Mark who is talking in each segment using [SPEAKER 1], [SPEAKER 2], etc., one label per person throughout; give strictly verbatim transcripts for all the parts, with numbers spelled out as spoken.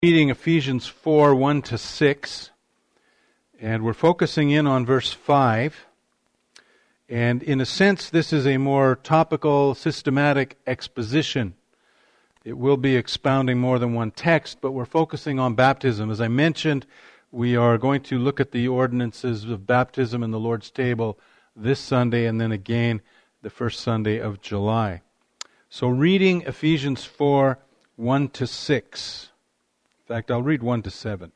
[SPEAKER 1] Reading Ephesians four, one to six, and we're focusing in on verse five. And in a sense, this is a more topical, systematic exposition. It will be expounding more than one text, but we're focusing on baptism. As I mentioned, we are going to look at the ordinances of baptism in the Lord's table this Sunday, and then again the first Sunday of July. So reading Ephesians four, one to six. In fact, I'll read one to seven.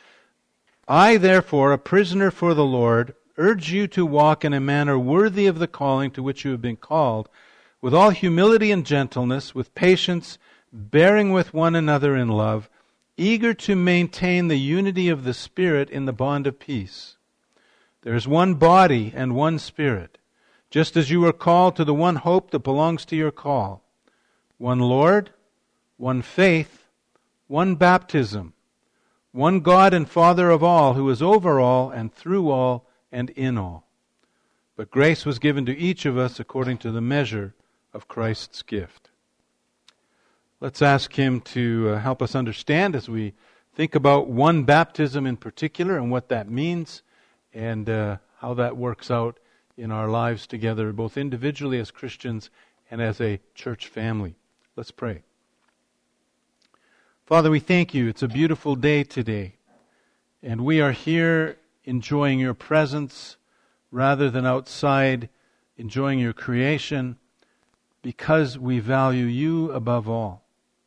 [SPEAKER 1] I, therefore, a prisoner for the Lord, urge you to walk in a manner worthy of the calling to which you have been called, with all humility and gentleness, with patience, bearing with one another in love, eager to maintain the unity of the Spirit in the bond of peace. There is one body and one Spirit, just as you were called to the one hope that belongs to your call. One Lord, one faith, one baptism, one God and Father of all, who is over all and through all and in all. But grace was given to each of us according to the measure of Christ's gift. Let's ask Him to uh, help us understand as we think about one baptism in particular and what that means and uh, how that works out in our lives together, both individually as Christians and as a church family. Let's pray. Father, we thank you. It's a beautiful day today, and we are here enjoying your presence rather than outside enjoying your creation because we value you above all.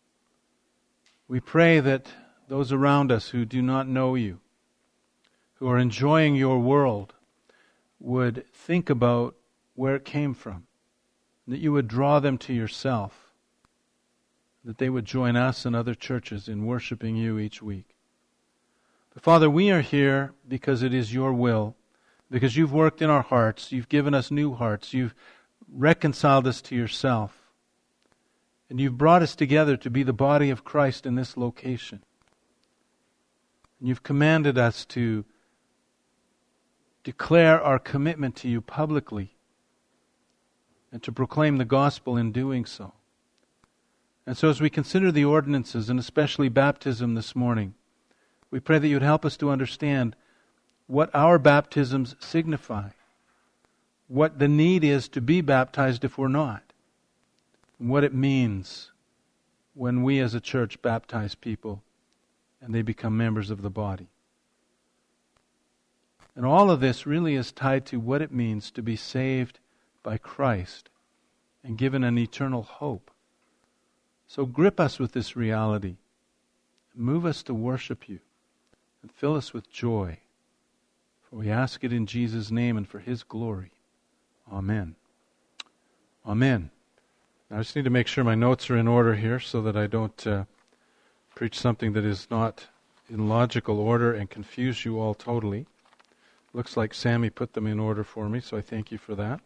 [SPEAKER 1] We pray that those around us who do not know you, who are enjoying your world, would think about where it came from, that you would draw them to yourself, that they would join us and other churches in worshiping you each week. But Father, we are here because it is your will, because you've worked in our hearts, you've given us new hearts, you've reconciled us to yourself, and you've brought us together to be the body of Christ in this location. And you've commanded us to declare our commitment to you publicly and to proclaim the gospel in doing so. And so as we consider the ordinances, and especially baptism this morning, we pray that you would help us to understand what our baptisms signify, what the need is to be baptized if we're not, and what it means when we as a church baptize people and they become members of the body. And all of this really is tied to what it means to be saved by Christ and given an eternal hope. So grip us with this reality. Move us to worship you and fill us with joy. For we ask it in Jesus' name and for His glory. Amen. Amen. I just need to make sure my notes are in order here so that I don't uh, preach something that is not in logical order and confuse you all totally. Looks like Sammy put them in order for me, so I thank you for that.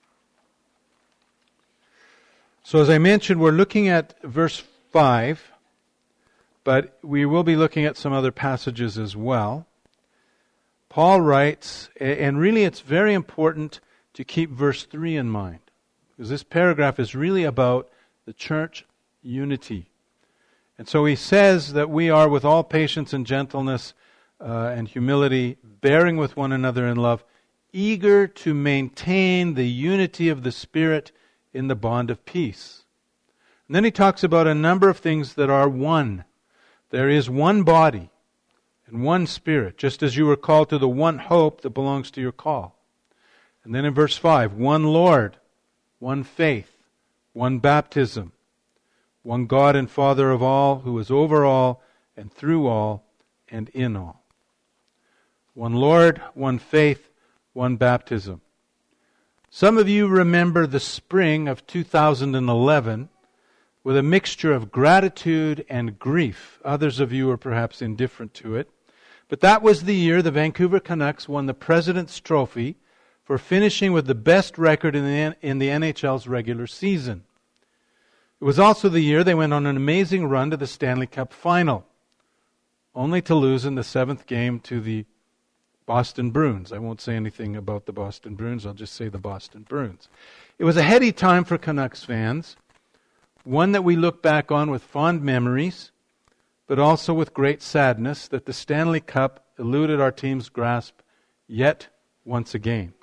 [SPEAKER 1] So as I mentioned, we're looking at verse five, but we will be looking at some other passages as well. Paul writes, and really it's very important to keep verse three in mind, because this paragraph is really about the church unity. And so he says that we are with all patience and gentleness uh, and humility, bearing with one another in love, eager to maintain the unity of the Spirit in the bond of peace. And then he talks about a number of things that are one. There is one body and one Spirit, just as you were called to the one hope that belongs to your call. And then in verse five, one Lord, one faith, one baptism, one God and Father of all, who is over all and through all and in all. One Lord, one faith, one baptism. Some of you remember the spring of two thousand eleven with a mixture of gratitude and grief. Others of you are perhaps indifferent to it. But that was the year the Vancouver Canucks won the President's Trophy for finishing with the best record in the, in the N H L's regular season. It was also the year they went on an amazing run to the Stanley Cup Final, only to lose in the seventh game to the Boston Bruins. I won't say anything about the Boston Bruins, I'll just say the Boston Bruins. It was a heady time for Canucks fans, one that we look back on with fond memories, but also with great sadness that the Stanley Cup eluded our team's grasp yet once again.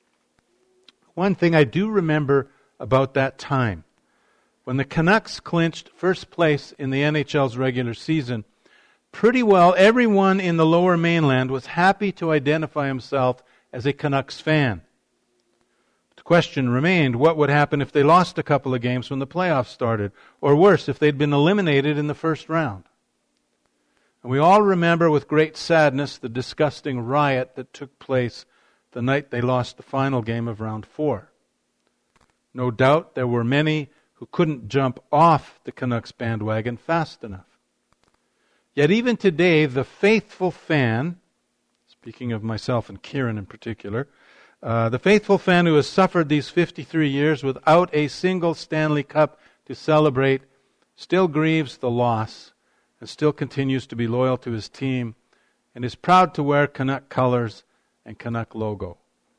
[SPEAKER 1] One thing I do remember about that time, when the Canucks clinched first place in the N H L's regular season, pretty well everyone in the Lower Mainland was happy to identify himself as a Canucks fan. The question remained, what would happen if they lost a couple of games when the playoffs started? Or worse, if they'd been eliminated in the first round? And we all remember with great sadness the disgusting riot that took place the night they lost the final game of round four. No doubt there were many who couldn't jump off the Canucks bandwagon fast enough. Yet even today, the faithful fan, speaking of myself and Kieran in particular, uh, the faithful fan who has suffered these fifty-three years without a single Stanley Cup to celebrate, still grieves the loss and still continues to be loyal to his team and is proud to wear Canuck colors and Canuck logo.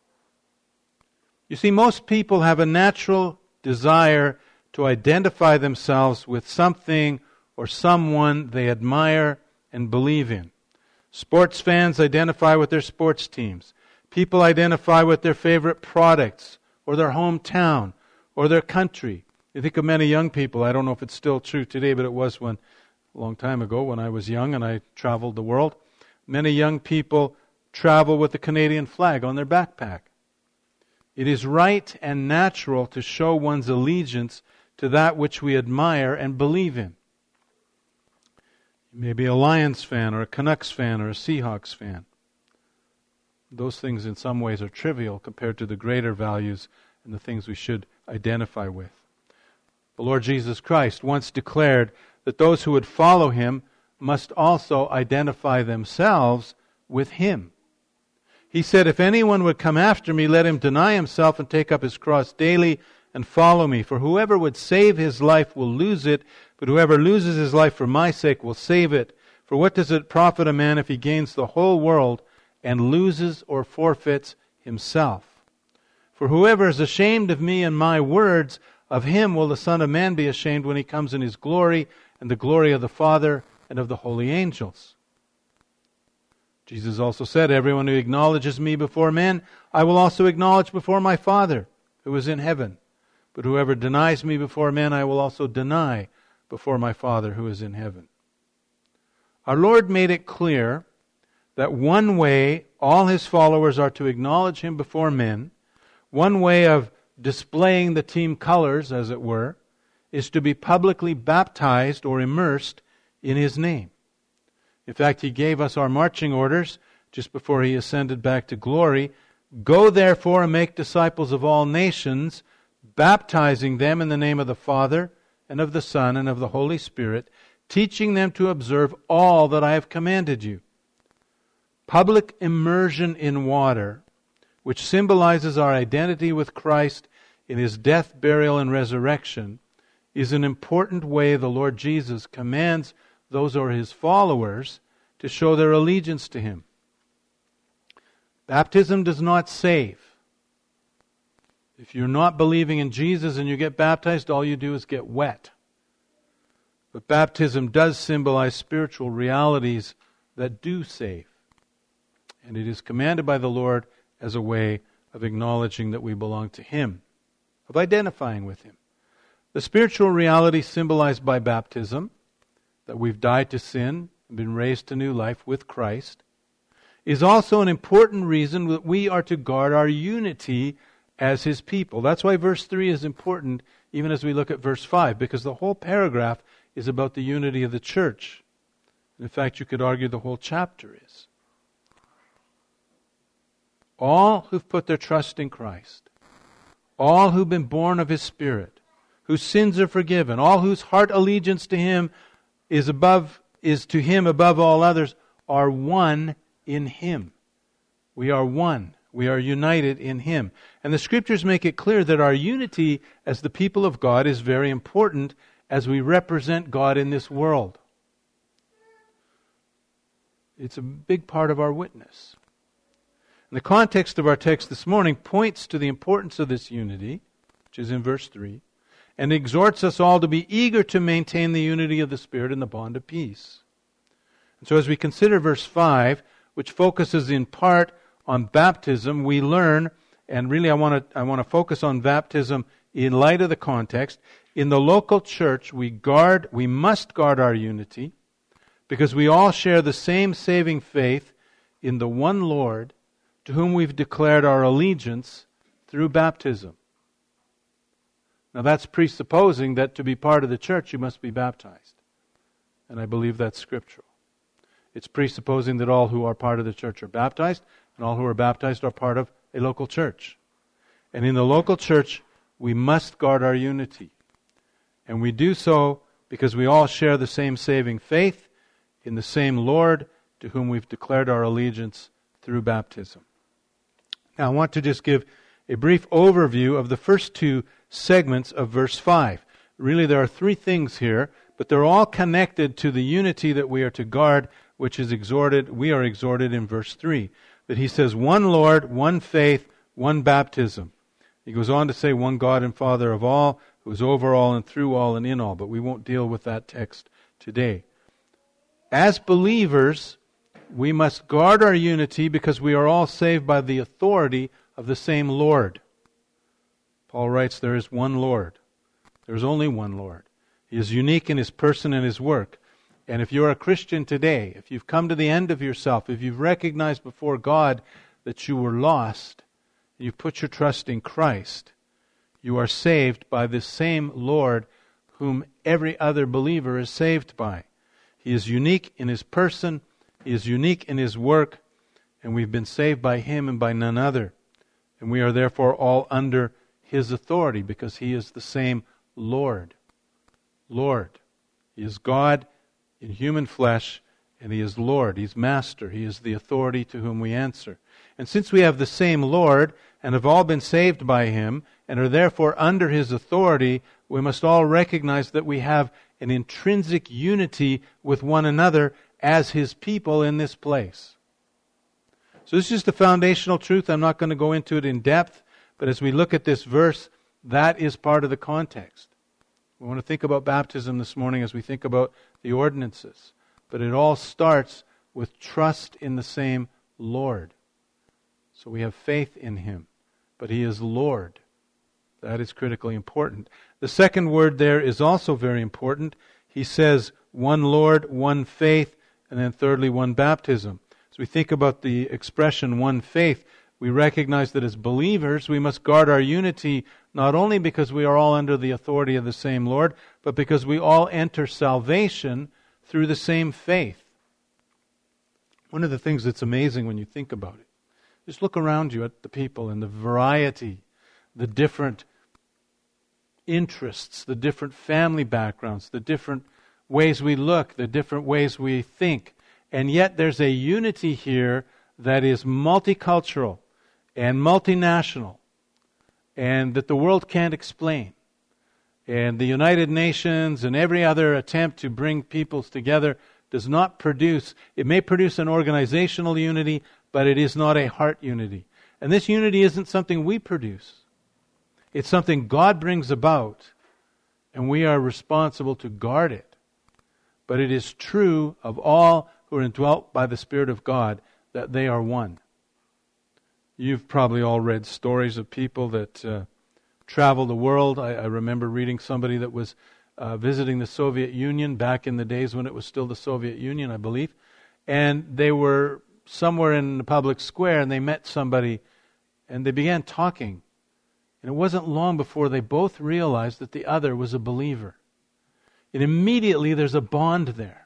[SPEAKER 1] You see, most people have a natural desire to identify themselves with something or someone they admire and believe in. Sports fans identify with their sports teams. People identify with their favorite products or their hometown or their country. You think of many young people, I don't know if it's still true today, but it was when a long time ago when I was young and I traveled the world. Many young people travel with the Canadian flag on their backpack. It is right and natural to show one's allegiance to that which we admire and believe in. You may be a Lions fan or a Canucks fan or a Seahawks fan. Those things in some ways are trivial compared to the greater values and the things we should identify with. The Lord Jesus Christ once declared that those who would follow Him must also identify themselves with Him. He said, if anyone would come after me, let him deny himself and take up his cross daily and follow me. For whoever would save his life will lose it, but whoever loses his life for my sake will save it. For what does it profit a man if he gains the whole world and loses or forfeits himself? For whoever is ashamed of me and my words, of him will the Son of Man be ashamed when he comes in his glory and the glory of the Father and of the holy angels. Jesus also said, everyone who acknowledges me before men, I will also acknowledge before my Father who is in heaven. But whoever denies me before men, I will also deny before my Father who is in heaven. Our Lord made it clear that one way all His followers are to acknowledge Him before men, one way of displaying the team colors, as it were, is to be publicly baptized or immersed in His name. In fact, He gave us our marching orders just before He ascended back to glory. Go therefore and make disciples of all nations, baptizing them in the name of the Father and of the Son and of the Holy Spirit, teaching them to observe all that I have commanded you. Public immersion in water, which symbolizes our identity with Christ in His death, burial, and resurrection, is an important way the Lord Jesus commands those who are His followers to show their allegiance to Him. Baptism does not save. If you're not believing in Jesus and you get baptized, all you do is get wet. But baptism does symbolize spiritual realities that do save. And it is commanded by the Lord as a way of acknowledging that we belong to Him, of identifying with Him. The spiritual reality symbolized by baptism, that we've died to sin and been raised to new life with Christ, is also an important reason that we are to guard our unity as His people. That's why verse three is important even as we look at verse five, because the whole paragraph is about the unity of the church. In fact, you could argue the whole chapter is. All who've put their trust in Christ, all who've been born of His Spirit, whose sins are forgiven, all whose heart allegiance to Him is above is to Him above all others, are one in Him. We are one. We are united in Him. And the Scriptures make it clear that our unity as the people of God is very important as we represent God in this world. It's a big part of our witness. And the context of our text this morning points to the importance of this unity, which is in verse three, and exhorts us all to be eager to maintain the unity of the Spirit in the bond of peace. So as we consider verse five, which focuses in part on baptism, we learn, and really I want to I want to focus on baptism in light of the context. In the local church, we guard, we must guard our unity, because we all share the same saving faith in the one Lord, to whom we've declared our allegiance through baptism. Now that's presupposing that to be part of the church you must be baptized. And I believe that's scriptural. It's presupposing that all who are part of the church are baptized, and all who are baptized are part of a local church. And in the local church, we must guard our unity. And we do so because we all share the same saving faith in the same Lord, to whom we've declared our allegiance through baptism. Now I want to just give a brief overview of the first two segments of verse five. Really there are three things here, but they're all connected to the unity that we are to guard, which is exhorted, we are exhorted in verse three. That he says, one Lord, one faith, one baptism. He goes on to say, one God and Father of all, who is over all and through all and in all. But we won't deal with that text today. As believers, we must guard our unity because we are all saved by the authority of the same Lord. Paul writes, there is one Lord. There is only one Lord. He is unique in His person and His work. And if you're a Christian today, if you've come to the end of yourself, if you've recognized before God that you were lost, and you've put your trust in Christ, you are saved by the same Lord whom every other believer is saved by. He is unique in His person, He is unique in His work, and we've been saved by Him and by none other. And we are therefore all under His authority because He is the same Lord. Lord. He is God in human flesh, and He is Lord. He's Master. He is the authority to whom we answer. And since we have the same Lord, and have all been saved by Him, and are therefore under His authority, we must all recognize that we have an intrinsic unity with one another as His people in this place. So this is just a foundational truth. I'm not going to go into it in depth, but as we look at this verse, that is part of the context. We want to think about baptism this morning as we think about the ordinances. But it all starts with trust in the same Lord. So we have faith in Him, but He is Lord. That is critically important. The second word there is also very important. He says one Lord, one faith, and then thirdly one baptism. As we think about the expression one faith, we recognize that as believers we must guard our unity not only because we are all under the authority of the same Lord, but because we all enter salvation through the same faith. One of the things that's amazing when you think about it, just look around you at the people and the variety, the different interests, the different family backgrounds, the different ways we look, the different ways we think. And yet there's a unity here that is multicultural and multinational and that the world can't explain. And the United Nations and every other attempt to bring peoples together does not produce, it may produce an organizational unity, but it is not a heart unity. And this unity isn't something we produce. It's something God brings about, and we are responsible to guard it. But it is true of all who are indwelt by the Spirit of God that they are one. You've probably all read stories of people that uh, travel the world. I, I remember reading somebody that was uh, visiting the Soviet Union back in the days when it was still the Soviet Union, I believe. And they were somewhere in the public square and they met somebody and they began talking. And it wasn't long before they both realized that the other was a believer. And immediately there's a bond there.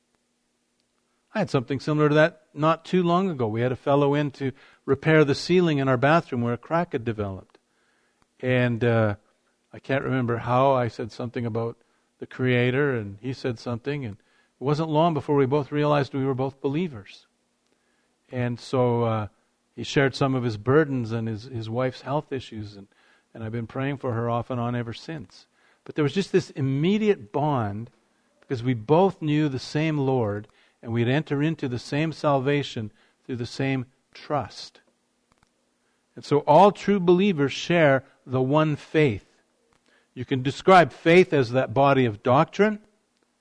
[SPEAKER 1] I had something similar to that not too long ago. We had a fellow in to repair the ceiling in our bathroom where a crack had developed. And uh, I can't remember how. I said something about the Creator, and he said something. And it wasn't long before we both realized we were both believers. And so uh, he shared some of his burdens and his, his wife's health issues. And, and I've been praying for her off and on ever since. But there was just this immediate bond because we both knew the same Lord, and we'd enter into the same salvation through the same trust. And so all true believers share the one faith. You can describe faith as that body of doctrine,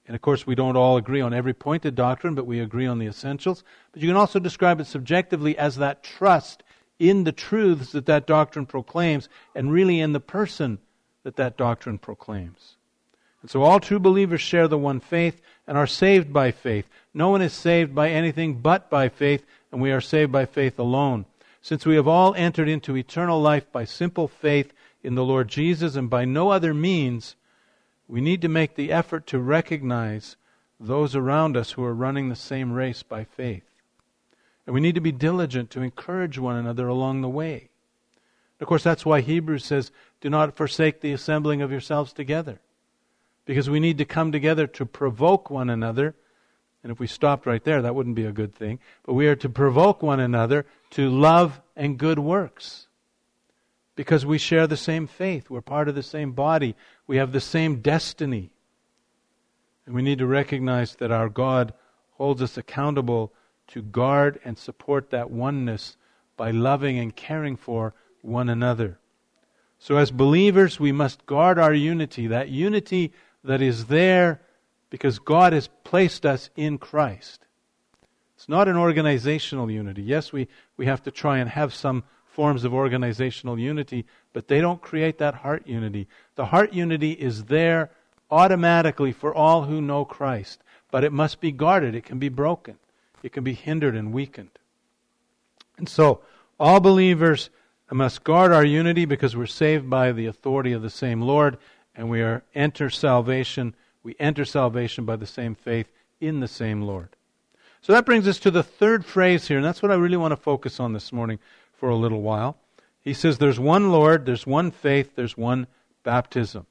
[SPEAKER 1] And of course, we don't all agree on every point of doctrine, but we agree on the essentials. But you can also describe it subjectively as that trust in the truths that that doctrine proclaims, and really in the person that that doctrine proclaims. And so all true believers share the one faith and are saved by faith. No one is saved by anything but by faith, and we are saved by faith alone. Since we have all entered into eternal life by simple faith in the Lord Jesus and by no other means, we need to make the effort to recognize those around us who are running the same race by faith. And we need to be diligent to encourage one another along the way. Of course, that's why Hebrews says, do not forsake the assembling of yourselves together. Because we need to come together to provoke one another. And if we stopped right there, that wouldn't be a good thing. But we are to provoke one another to love and good works. Because we share the same faith. We're part of the same body. We have the same destiny. And we need to recognize that our God holds us accountable to guard and support that oneness by loving and caring for one another. So as believers, we must guard our unity, that unity that is there because God has placed us in Christ. It's not an organizational unity. Yes, we, we have to try and have some forms of organizational unity, but they don't create that heart unity. The heart unity is there automatically for all who know Christ, but it must be guarded. It can be broken. It can be hindered and weakened. And so, all believers must guard our unity because we're saved by the authority of the same Lord, and we are enter salvation. We enter salvation by the same faith in the same Lord. So that brings us to the third phrase here, and that's what I really want to focus on this morning for a little while. He says there's one Lord, there's one faith, there's one baptism.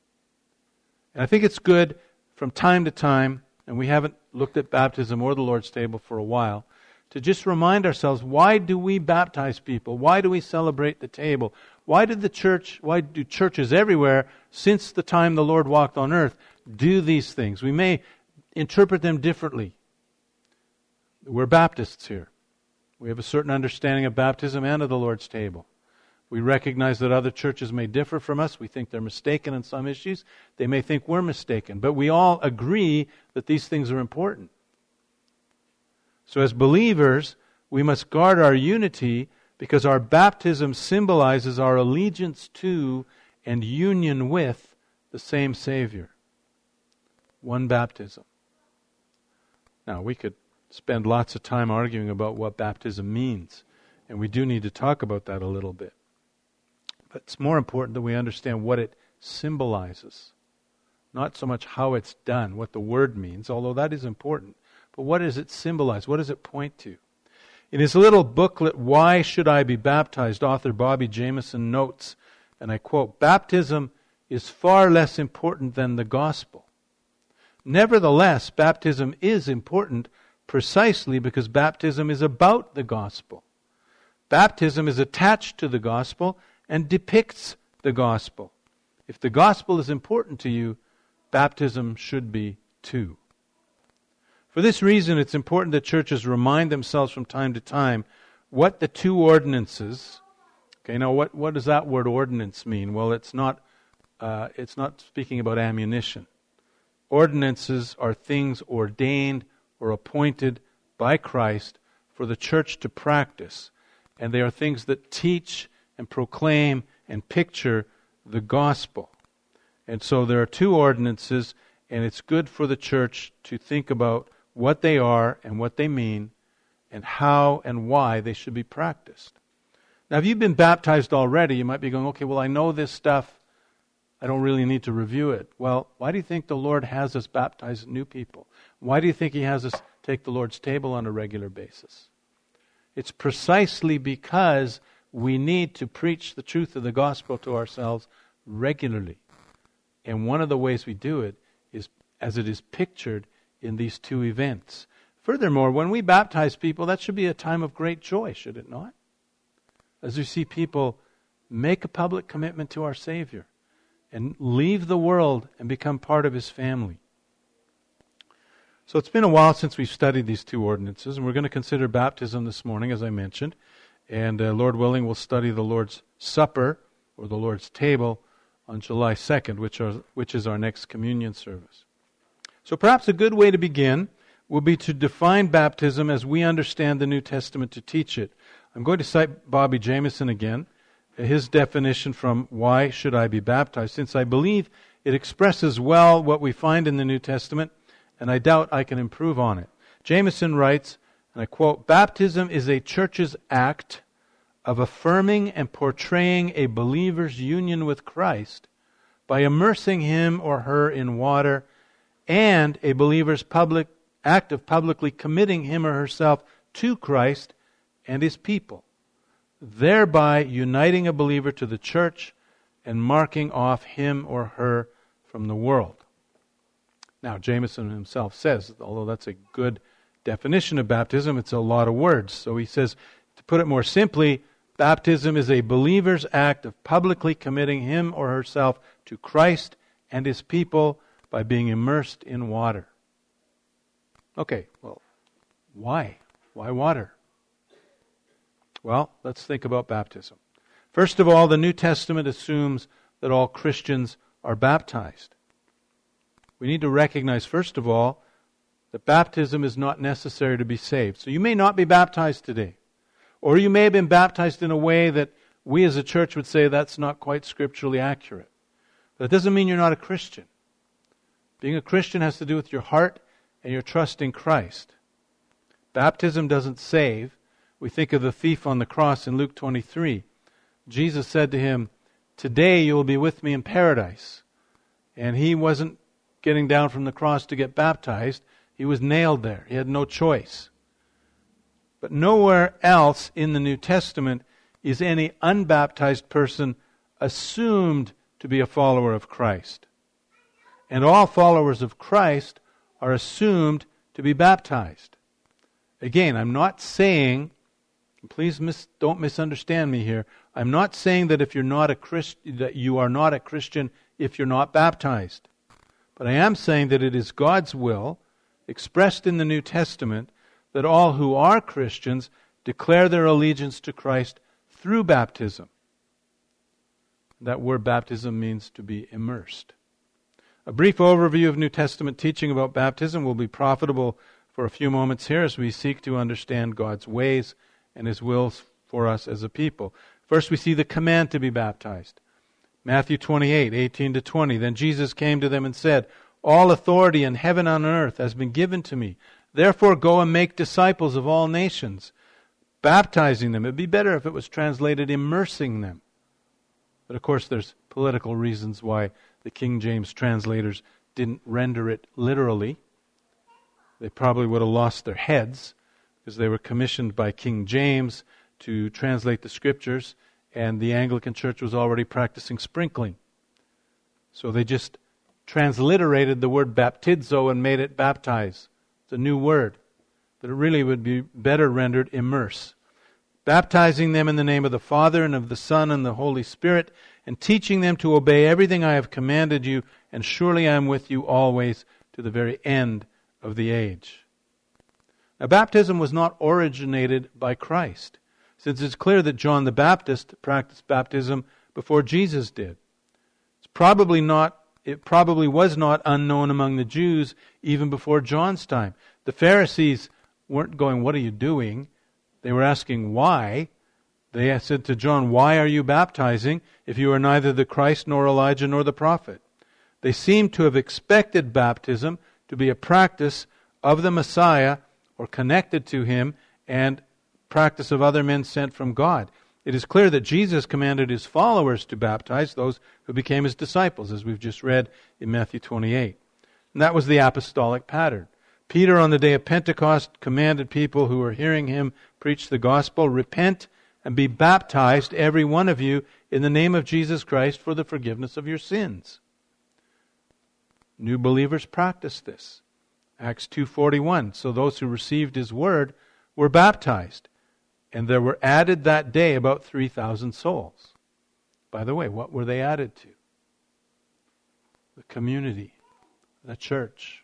[SPEAKER 1] And I think it's good from time to time, and we haven't looked at baptism or the Lord's table for a while, to just remind ourselves, why do we baptize people? Why do we celebrate the table? Why did the church, why do churches everywhere, since the time the Lord walked on earth, do these things? We may interpret them differently. We're Baptists here. We have a certain understanding of baptism and of the Lord's table. We recognize that other churches may differ from us. We think they're mistaken in some issues. They may think we're mistaken. But we all agree that these things are important. So as believers, we must guard our unity because our baptism symbolizes our allegiance to and union with the same Savior. One baptism. Now, we could spend lots of time arguing about what baptism means, and we do need to talk about that a little bit. But it's more important that we understand what it symbolizes. Not so much how it's done, what the word means, although that is important. But what does it symbolize? What does it point to? In his little booklet, Why Should I Be Baptized?, author Bobby Jameson notes, and I quote, "Baptism is far less important than the gospel. Nevertheless, baptism is important precisely because baptism is about the gospel. Baptism is attached to the gospel and depicts the gospel. If the gospel is important to you, baptism should be too. For this reason, it's important that churches remind themselves from time to time what the two ordinances." Okay, now what, what does that word ordinance mean? Well, it's not uh, it's not speaking about ammunition. Ordinances are things ordained or appointed by Christ for the church to practice, and they are things that teach and proclaim and picture the gospel. And so there are two ordinances, and it's good for the church to think about what they are and what they mean and how and why they should be practiced. Now, if you've been baptized already, you might be going, okay, well, I know this stuff. I don't really need to review it. Well, why do you think the Lord has us baptize new people? Why do you think He has us take the Lord's table on a regular basis? It's precisely because we need to preach the truth of the gospel to ourselves regularly. And one of the ways we do it is as it is pictured in these two events. Furthermore, when we baptize people, that should be a time of great joy, should it not? As we see people make a public commitment to our Savior and leave the world and become part of His family. So it's been a while since we've studied these two ordinances, and we're going to consider baptism this morning, as I mentioned. And uh, Lord willing, we'll study the Lord's Supper, or the Lord's Table, on July second, which, are, which is our next communion service. So perhaps a good way to begin will be to define baptism as we understand the New Testament to teach it. I'm going to cite Bobby Jamieson again, his definition from Why Should I Be Baptized, since I believe it expresses well what we find in the New Testament, and I doubt I can improve on it. Jamieson writes, and I quote, "Baptism is a church's act of affirming and portraying a believer's union with Christ by immersing him or her in water, and a believer's public act of publicly committing him or herself to Christ and His people, thereby uniting a believer to the church and marking off him or her from the world." Now, Jamieson himself says, although that's a good definition of baptism, it's a lot of words. So he says, to put it more simply, baptism is a believer's act of publicly committing him or herself to Christ and His people by being immersed in water. Okay, well, why? Why water? Well, let's think about baptism. First of all, the New Testament assumes that all Christians are baptized. We need to recognize, first of all, that baptism is not necessary to be saved. So you may not be baptized today. Or you may have been baptized in a way that we as a church would say that's not quite scripturally accurate. But it doesn't mean you're not a Christian. Being a Christian has to do with your heart and your trust in Christ. Baptism doesn't save. We think of the thief on the cross in Luke twenty-three. Jesus said to him, "Today you will be with me in paradise." And he wasn't getting down from the cross to get baptized. He was nailed there. He had no choice. But nowhere else in the New Testament is any unbaptized person assumed to be a follower of Christ. And all followers of Christ are assumed to be baptized. Again, I'm not saying, please mis- don't misunderstand me here, I'm not saying that if you're not a Christ, that you are not a Christian if you're not baptized. But I am saying that it is God's will, expressed in the New Testament, that all who are Christians declare their allegiance to Christ through baptism. That word baptism means to be immersed. A brief overview of New Testament teaching about baptism will be profitable for a few moments here as we seek to understand God's ways and His wills for us as a people. First, we see the command to be baptized. Matthew twenty-eight, eighteen to twenty. "Then Jesus came to them and said, 'All authority in heaven and on earth has been given to me. Therefore go and make disciples of all nations, baptizing them.'" It'd be better if it was translated immersing them. But of course there's political reasons why the King James translators didn't render it literally. They probably would have lost their heads because they were commissioned by King James to translate the Scriptures, and the Anglican Church was already practicing sprinkling. So they just transliterated the word baptizo and made it baptize. It's a new word, but it really would be better rendered immerse. "Baptizing them in the name of the Father and of the Son and the Holy Spirit, and teaching them to obey everything I have commanded you, and surely I am with you always to the very end of the age." Now, baptism was not originated by Christ, since it's clear that John the Baptist practiced baptism before Jesus did. It's probably not, it probably was not unknown among the Jews even before John's time. The Pharisees weren't going, "What are you doing?" They were asking why. They said to John, "Why are you baptizing if you are neither the Christ nor Elijah nor the prophet?" They seem to have expected baptism to be a practice of the Messiah or connected to Him and practice of other men sent from God. It is clear that Jesus commanded His followers to baptize those who became His disciples, as we've just read in Matthew twenty-eight. And that was the apostolic pattern. Peter, on the day of Pentecost, commanded people who were hearing him preach the gospel, "Repent and be baptized, every one of you, in the name of Jesus Christ for the forgiveness of your sins." New believers practice this. Acts two forty-one, "So those who received His word were baptized, and there were added that day about three thousand souls." By the way, what were they added to? The community, the church.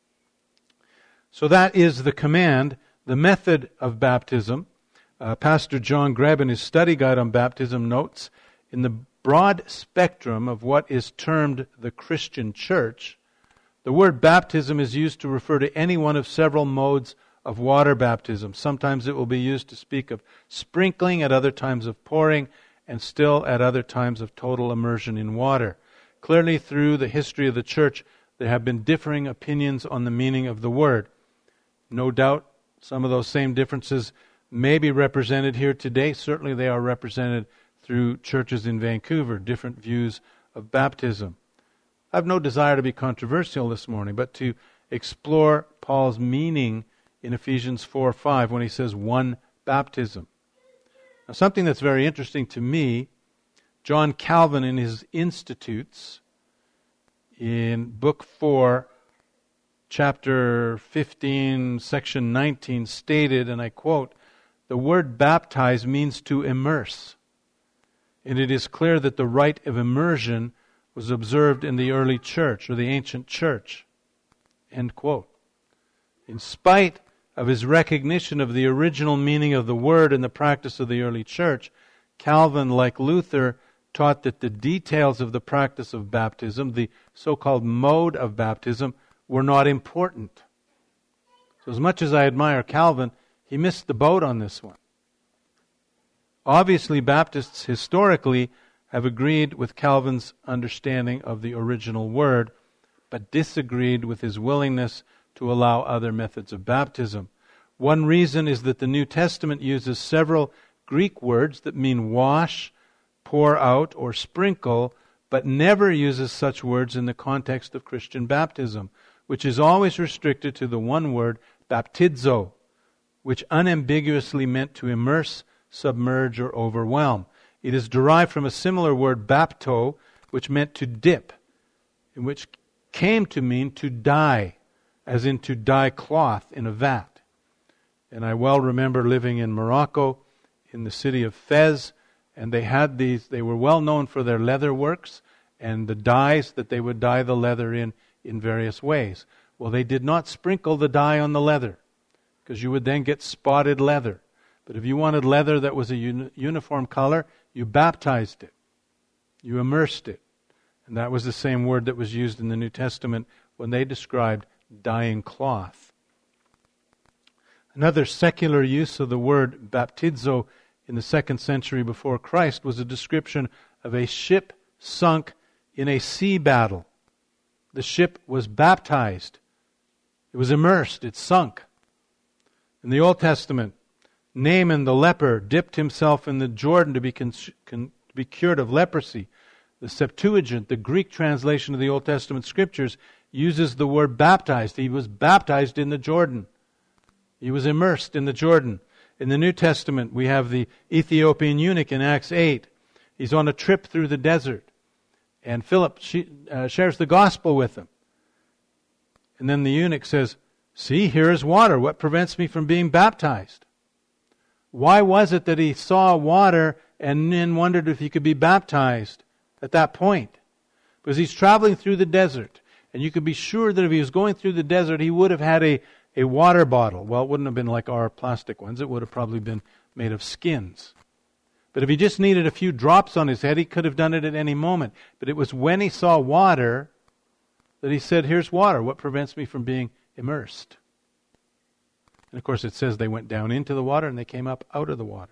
[SPEAKER 1] So that is the command. The method of baptism, uh, Pastor John Greb in his study guide on baptism notes, in the broad spectrum of what is termed the Christian church, The word baptism is used to refer to any one of several modes of water baptism. Sometimes it will be used to speak of sprinkling, at other times of pouring, and still at other times of total immersion in water. Clearly, through the history of the church, there have been differing opinions on the meaning of the word. No doubt some of those same differences may be represented here today. Certainly they are represented through churches in Vancouver, different views of baptism. I have no desire to be controversial this morning, but to explore Paul's meaning in Ephesians four five when he says one baptism. Now, something that's very interesting to me, John Calvin in his Institutes, in Book four, chapter fifteen, section nineteen, stated, and I quote, "The word baptize means to immerse. And it is clear that the rite of immersion was observed in the early church, or the ancient church." End quote. In spite of his recognition of the original meaning of the word and the practice of the early church, Calvin, like Luther, taught that the details of the practice of baptism, the so-called mode of baptism, were not important. So as much as I admire Calvin, he missed the boat on this one. Obviously, Baptists historically have agreed with Calvin's understanding of the original word, but disagreed with his willingness to allow other methods of baptism. One reason is that the New Testament uses several Greek words that mean wash, pour out, or sprinkle, but never uses such words in the context of Christian baptism, which is always restricted to the one word, baptizo, which unambiguously meant to immerse, submerge, or overwhelm. It is derived from a similar word, bapto, which meant to dip, and which came to mean to dye, as in to dye cloth in a vat. And I well remember living in Morocco, in the city of Fez, and they had these, they were well known for their leather works and the dyes that they would dye the leather in, in various ways. Well, they did not sprinkle the dye on the leather, because you would then get spotted leather. But if you wanted leather that was a uni- uniform color, you baptized it. You immersed it. And that was the same word that was used in the New Testament when they described dyeing cloth. Another secular use of the word baptizo in the second century before Christ was a description of a ship sunk in a sea battle. The ship was baptized. It was immersed. It sunk. In the Old Testament, Naaman the leper dipped himself in the Jordan to be, con- con- to be cured of leprosy. The Septuagint, the Greek translation of the Old Testament scriptures, uses the word baptized. He was baptized in the Jordan. He was immersed in the Jordan. In the New Testament, we have the Ethiopian eunuch in Acts eight. He's on a trip through the desert. And Philip she, uh, shares the gospel with him. And then the eunuch says, "See, here is water. What prevents me from being baptized?" Why was it that he saw water and then wondered if he could be baptized at that point? Because he's traveling through the desert. And you could be sure that if he was going through the desert, he would have had a, a water bottle. Well, it wouldn't have been like our plastic ones. It would have probably been made of skins. But if he just needed a few drops on his head, he could have done it at any moment. But it was when he saw water that he said, "Here's water. What prevents me from being immersed?" And of course it says they went down into the water and they came up out of the water.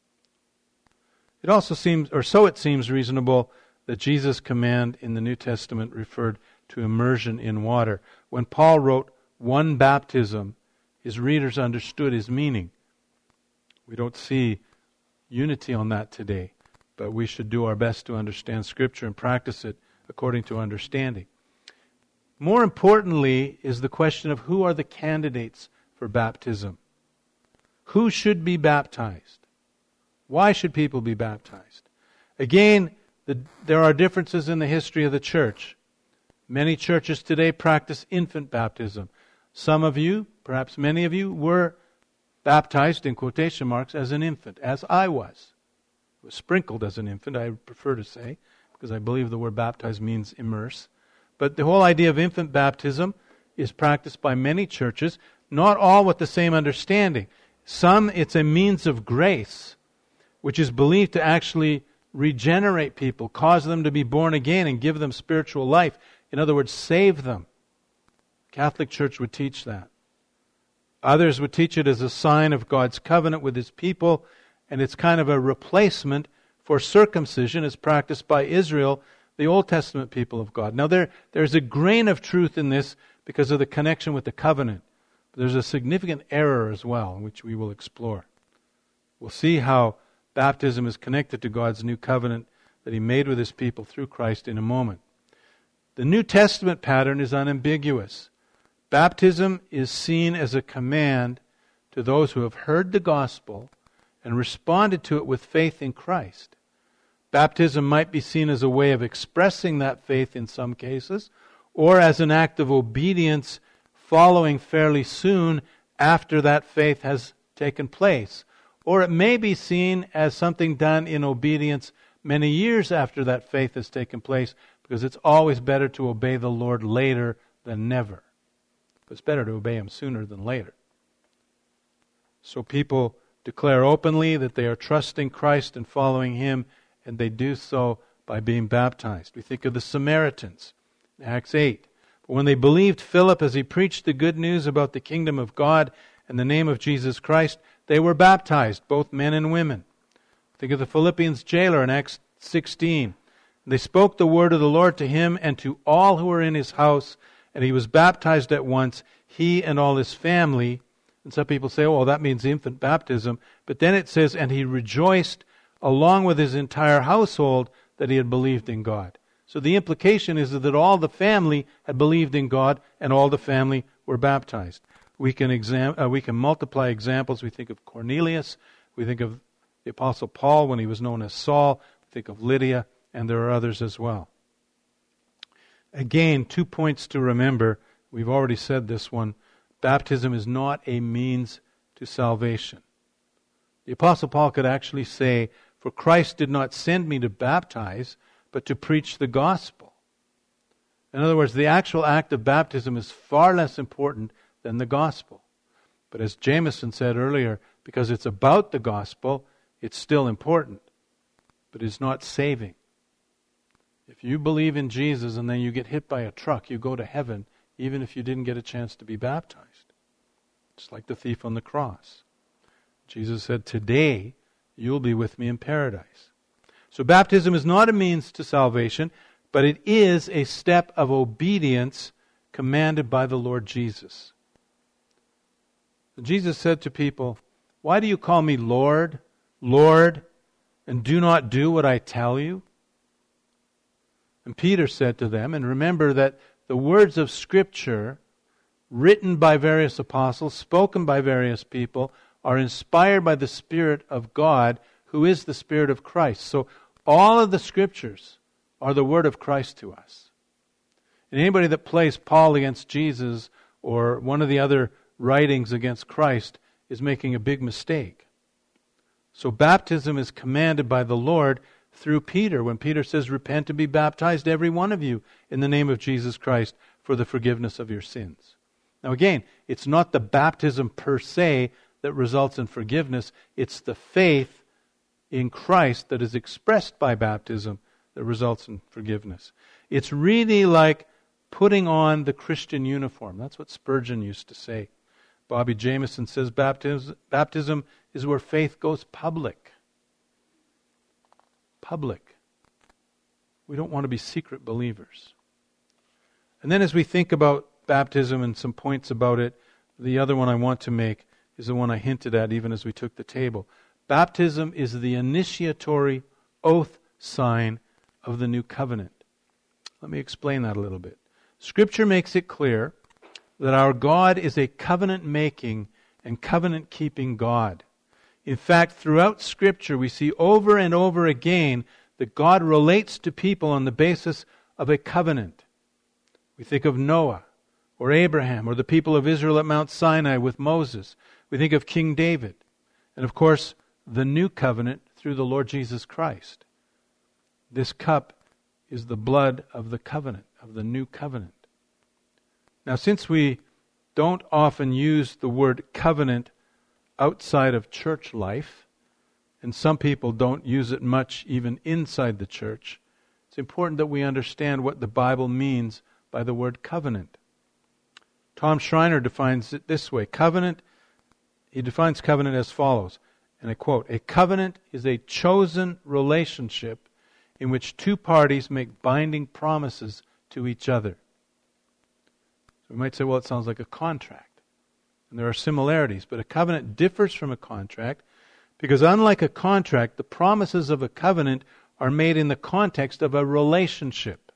[SPEAKER 1] It also seems, or so it seems reasonable, that Jesus' command in the New Testament referred to immersion in water. When Paul wrote one baptism, his readers understood his meaning. We don't see unity on that today, but we should do our best to understand Scripture and practice it according to understanding. More importantly is the question of who are the candidates for baptism. Who should be baptized? Why should people be baptized? Again, the, there are differences in the history of the church. Many churches today practice infant baptism. Some of you, perhaps many of you, were baptized, in quotation marks, as an infant, as I was. I was sprinkled as an infant, I prefer to say, because I believe the word baptize means immerse. But the whole idea of infant baptism is practiced by many churches, not all with the same understanding. Some, it's a means of grace, which is believed to actually regenerate people, cause them to be born again and give them spiritual life. In other words, save them. Catholic Church would teach that. Others would teach it as a sign of God's covenant with His people, and it's kind of a replacement for circumcision as practiced by Israel, the Old Testament people of God. Now there, there's a grain of truth in this because of the connection with the covenant. But there's a significant error as well, which we will explore. We'll see how baptism is connected to God's new covenant that He made with His people through Christ in a moment. The New Testament pattern is unambiguous. Baptism is seen as a command to those who have heard the gospel and responded to it with faith in Christ. Baptism might be seen as a way of expressing that faith in some cases, or as an act of obedience following fairly soon after that faith has taken place. Or it may be seen as something done in obedience many years after that faith has taken place, because it's always better to obey the Lord later than never. But it's better to obey Him sooner than later. So people declare openly that they are trusting Christ and following Him, and they do so by being baptized. We think of the Samaritans, Acts eight. But when they believed Philip as he preached the good news about the kingdom of God and the name of Jesus Christ, they were baptized, both men and women. Think of the Philippians jailer in Acts sixteen. They spoke the word of the Lord to him and to all who were in his house, and he was baptized at once, he and all his family. And some people say, oh, well, that means infant baptism. But then it says, and he rejoiced along with his entire household that he had believed in God. So the implication is that all the family had believed in God and all the family were baptized. We can exam- uh, we can multiply examples. We think of Cornelius. We think of the Apostle Paul when he was known as Saul. We think of Lydia, and there are others as well. Again, two points to remember. We've already said this one. Baptism is not a means to salvation. The Apostle Paul could actually say, for Christ did not send me to baptize, but to preach the gospel. In other words, the actual act of baptism is far less important than the gospel. But as Jameson said earlier, because it's about the gospel, it's still important, but it's not saving. If you believe in Jesus and then you get hit by a truck, you go to heaven, even if you didn't get a chance to be baptized. It's like the thief on the cross. Jesus said, today you'll be with me in paradise. So baptism is not a means to salvation, but it is a step of obedience commanded by the Lord Jesus. Jesus said to people, why do you call me Lord, Lord, and do not do what I tell you? And Peter said to them, and remember that the words of Scripture, written by various apostles, spoken by various people, are inspired by the Spirit of God, who is the Spirit of Christ. So all of the Scriptures are the Word of Christ to us. And anybody that plays Paul against Jesus or one of the other writings against Christ is making a big mistake. So baptism is commanded by the Lord through Peter, when Peter says, repent and be baptized, every one of you, in the name of Jesus Christ, for the forgiveness of your sins. Now again, it's not the baptism per se that results in forgiveness. It's the faith in Christ that is expressed by baptism that results in forgiveness. It's really like putting on the Christian uniform. That's what Spurgeon used to say. Bobby Jameson says baptism, baptism is where faith goes public. Public. We don't want to be secret believers. And then as we think about baptism and some points about it, the other one I want to make is the one I hinted at even as we took the table. Baptism is the initiatory oath sign of the new covenant. Let me explain that a little bit. Scripture makes it clear that our God is a covenant-making and covenant-keeping God. In fact, throughout Scripture, we see over and over again that God relates to people on the basis of a covenant. We think of Noah, or Abraham, or the people of Israel at Mount Sinai with Moses. We think of King David. And of course, the new covenant through the Lord Jesus Christ. This cup is the blood of the covenant, of the new covenant. Now, since we don't often use the word covenant outside of church life, and some people don't use it much even inside the church, it's important that we understand what the Bible means by the word covenant. Tom Schreiner defines it this way. Covenant, he defines covenant as follows, and I quote, "A covenant is a chosen relationship in which two parties make binding promises to each other." So we might say, well, it sounds like a contract. And there are similarities, but a covenant differs from a contract because unlike a contract, the promises of a covenant are made in the context of a relationship.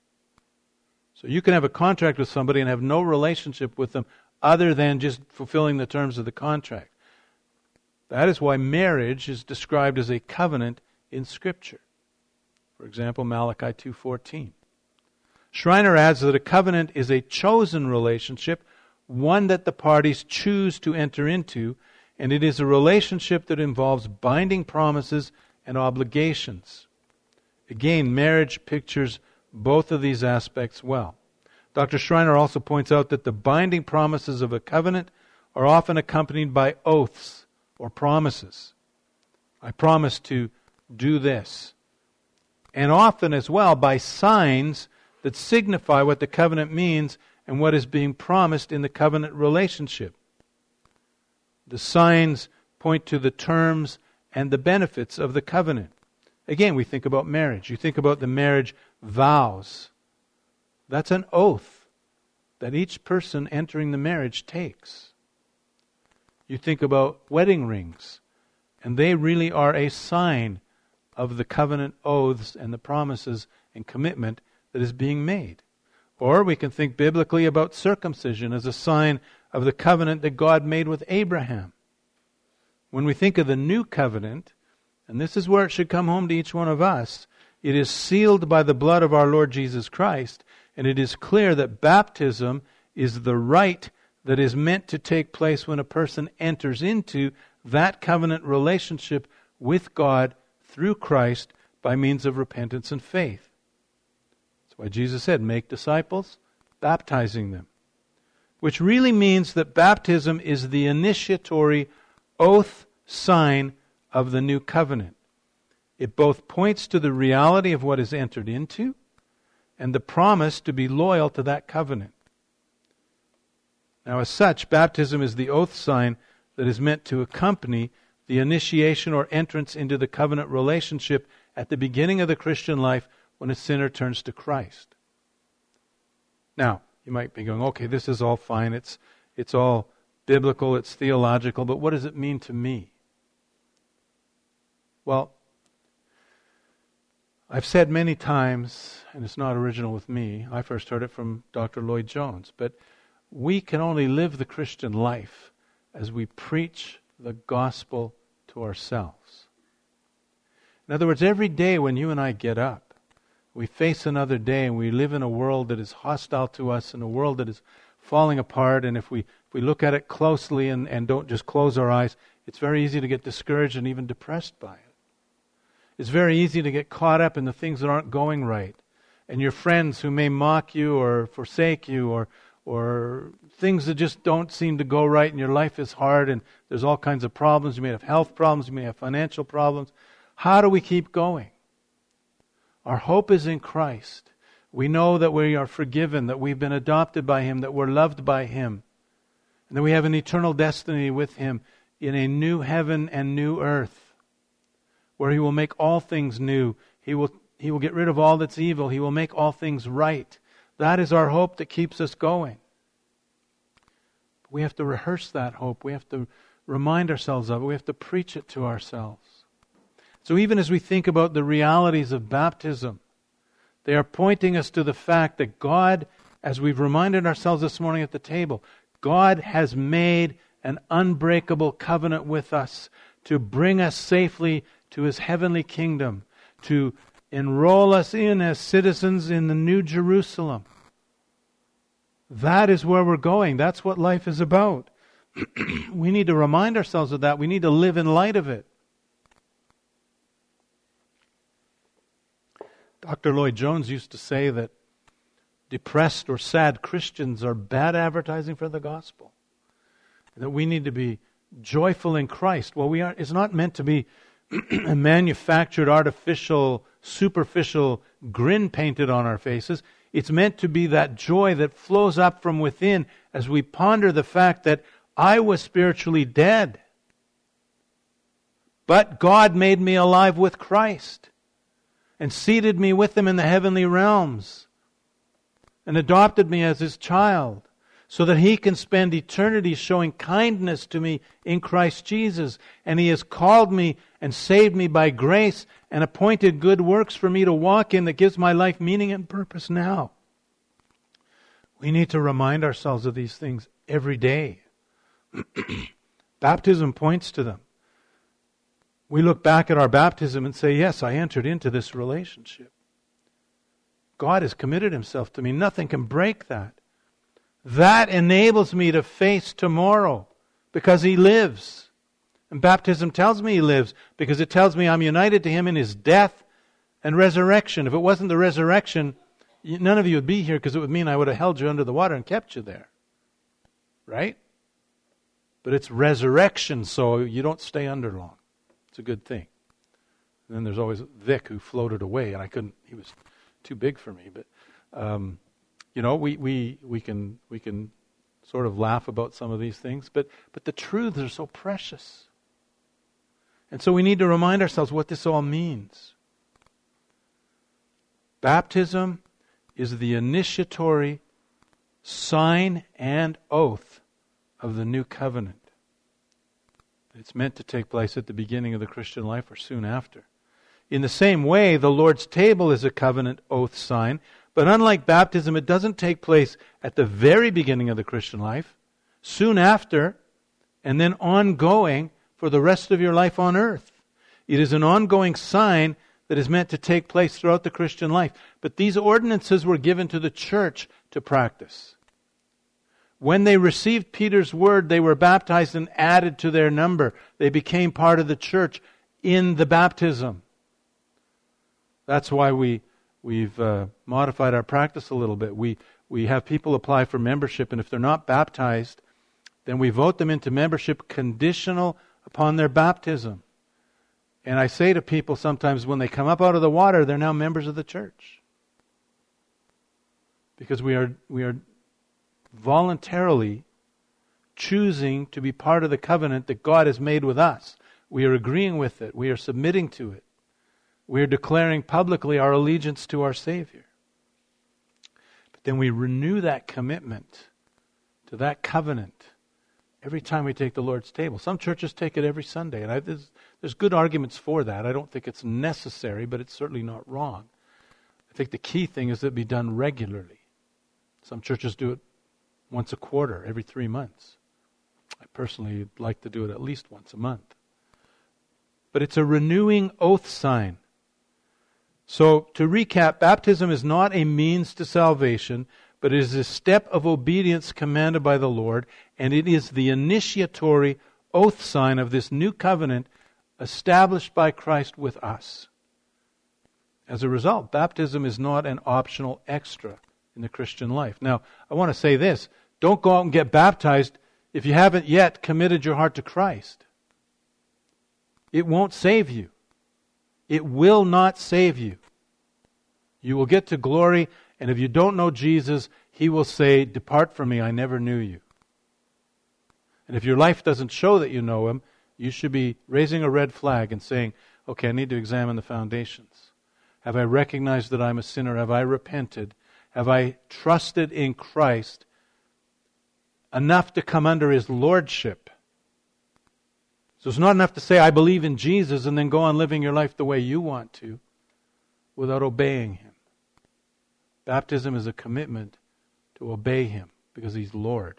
[SPEAKER 1] So you can have a contract with somebody and have no relationship with them other than just fulfilling the terms of the contract. That is why marriage is described as a covenant in Scripture. For example, Malachi two fourteen. Schreiner adds that a covenant is a chosen relationship, one that the parties choose to enter into, and it is a relationship that involves binding promises and obligations. Again, marriage pictures both of these aspects well. Doctor Schreiner also points out that the binding promises of a covenant are often accompanied by oaths or promises. I promise to do this. And often as well by signs that signify what the covenant means and what is being promised in the covenant relationship. The signs point to the terms and the benefits of the covenant. Again, we think about marriage. You think about the marriage vows. That's an oath that each person entering the marriage takes. You think about wedding rings, and they really are a sign of the covenant oaths and the promises and commitment that is being made. Or we can think biblically about circumcision as a sign of the covenant that God made with Abraham. When we think of the new covenant, and this is where it should come home to each one of us, it is sealed by the blood of our Lord Jesus Christ, and it is clear that baptism is the rite that is meant to take place when a person enters into that covenant relationship with God through Christ by means of repentance and faith. That's why Jesus said, make disciples, baptizing them. Which really means that baptism is the initiatory oath sign of the new covenant. It both points to the reality of what is entered into and the promise to be loyal to that covenant. Now, as such, baptism is the oath sign that is meant to accompany the initiation or entrance into the covenant relationship at the beginning of the Christian life when a sinner turns to Christ. Now, you might be going, okay, this is all fine, it's it's all biblical, it's theological, but what does it mean to me? Well, I've said many times, and it's not original with me, I first heard it from Doctor Lloyd Jones, but we can only live the Christian life as we preach the gospel to ourselves. In other words, every day when you and I get up, we face another day and we live in a world that is hostile to us, in a world that is falling apart, and if we, if we look at it closely and, and don't just close our eyes, it's very easy to get discouraged and even depressed by it. It's very easy to get caught up in the things that aren't going right, and your friends who may mock you or forsake you, or or things that just don't seem to go right, and your life is hard, and there's all kinds of problems. You may have health problems, you may have financial problems. How do we keep going? Our hope is in Christ. We know that we are forgiven, that we've been adopted by Him, that we're loved by Him, and that we have an eternal destiny with Him in a new heaven and new earth, where He will make all things new. He will, He will get rid of all that's evil. He will make all things right. That is our hope that keeps us going. We have to rehearse that hope. We have to remind ourselves of it. We have to preach it to ourselves. So even as we think about the realities of baptism, they are pointing us to the fact that God, as we've reminded ourselves this morning at the table, God has made an unbreakable covenant with us to bring us safely to His heavenly kingdom, to enroll us in as citizens in the New Jerusalem. That is where we're going. That's what life is about. We need to remind ourselves of that. We need to live in light of it. Doctor Lloyd Jones used to say that depressed or sad Christians are bad advertising for the gospel. That we need to be joyful in Christ. Well, we are. It's not meant to be a manufactured, artificial, superficial grin painted on our faces. It's meant to be that joy that flows up from within as we ponder the fact that I was spiritually dead, but God made me alive with Christ and seated me with Him in the heavenly realms and adopted me as His child so that He can spend eternity showing kindness to me in Christ Jesus. And He has called me and saved me by grace and appointed good works for me to walk in that gives my life meaning and purpose now. We need to remind ourselves of these things every day. Baptism points to them. We look back at our baptism and say, yes, I entered into this relationship. God has committed Himself to me. Nothing can break that. That enables me to face tomorrow because He lives. And baptism tells me He lives because it tells me I'm united to Him in His death and resurrection. If it wasn't the resurrection, none of you would be here because it would mean I would have held you under the water and kept you there. Right? But it's resurrection, so you don't stay under long. It's a good thing. And then there's always Vic who floated away, and I couldn't, he was too big for me. But, um, you know, we, we, we can we can sort of laugh about some of these things, but, but the truths are so precious. And so we need to remind ourselves what this all means. Baptism is the initiatory sign and oath of the new covenant. It's meant to take place at the beginning of the Christian life or soon after. In the same way, the Lord's table is a covenant oath sign, but unlike baptism, it doesn't take place at the very beginning of the Christian life, soon after, and then ongoing for the rest of your life on earth. It is an ongoing sign that is meant to take place throughout the Christian life. But these ordinances were given to the church to practice. When they received Peter's word, they were baptized and added to their number. They became part of the church in the baptism. That's why we, we've uh, modified our practice a little bit. We, we have people apply for membership, and if they're not baptized, then we vote them into membership conditional upon their baptism. And I say to people sometimes when they come up out of the water, they're now members of the church. Because we are we are voluntarily choosing to be part of the covenant that God has made with us. We are agreeing with it. We are submitting to it. We are declaring publicly our allegiance to our Savior. But then we renew that commitment to that covenant every time we take the Lord's table. Some churches take it every Sunday, and I, there's, there's good arguments for that. I don't think it's necessary, but it's certainly not wrong. I think the key thing is that it be done regularly. Some churches do it once a quarter, every three months. I personally like to do it at least once a month. But it's a renewing oath sign. So, to recap, baptism is not a means to salvation, but it is a step of obedience commanded by the Lord, and it is the initiatory oath sign of this new covenant established by Christ with us. As a result, baptism is not an optional extra in the Christian life. Now, I want to say this. Don't go out and get baptized if you haven't yet committed your heart to Christ. It won't save you. It will not save you. You will get to glory, and if you don't know Jesus, He will say, "Depart from me, I never knew you." And if your life doesn't show that you know Him, you should be raising a red flag and saying, okay, I need to examine the foundations. Have I recognized that I'm a sinner? Have I repented? Have I trusted in Christ enough to come under His lordship? So it's not enough to say, I believe in Jesus, and then go on living your life the way you want to without obeying Him. Baptism is a commitment to obey Him because He's Lord.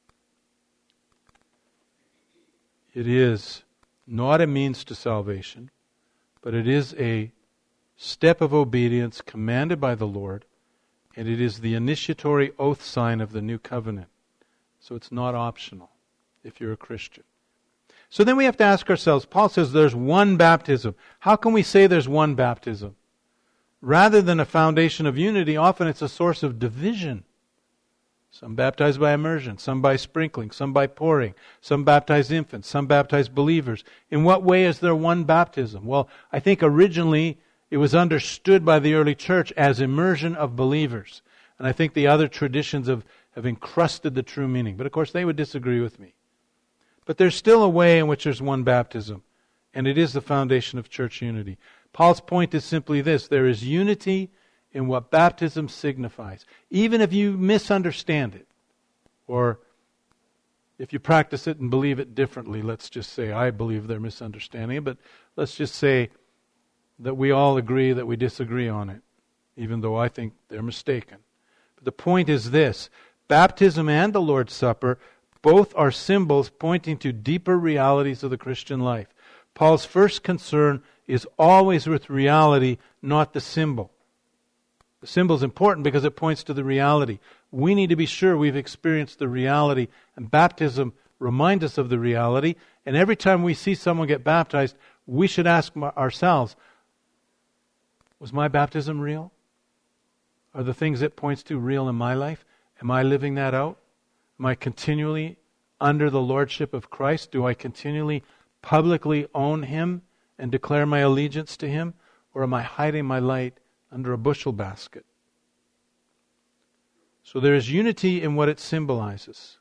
[SPEAKER 1] It is not a means to salvation, but it is a step of obedience commanded by the Lord, and it is the initiatory oath sign of the new covenant. So it's not optional if you're a Christian. So then we have to ask ourselves, Paul says there's one baptism. How can we say there's one baptism? Rather than a foundation of unity, often it's a source of division. Some baptized by immersion, some by sprinkling, some by pouring, some baptized infants, some baptized believers. In what way is there one baptism? Well, I think originally it was understood by the early church as immersion of believers. And I think the other traditions have, have encrusted the true meaning. But of course they would disagree with me. But there's still a way in which there's one baptism. And it is the foundation of church unity. Paul's point is simply this: there is unity in what baptism signifies. Even if you misunderstand it, or if you practice it and believe it differently, let's just say, I believe they're misunderstanding it, but let's just say that we all agree that we disagree on it, even though I think they're mistaken. But the point is this: baptism and the Lord's Supper both are symbols pointing to deeper realities of the Christian life. Paul's first concern is always with reality, not the symbol. The symbol is important because it points to the reality. We need to be sure we've experienced the reality, and baptism reminds us of the reality. And every time we see someone get baptized, we should ask ourselves, was my baptism real? Are the things it points to real in my life? Am I living that out? Am I continually under the lordship of Christ? Do I continually publicly own Him and declare my allegiance to Him? Or am I hiding my light under a bushel basket? So there is unity in what it symbolizes.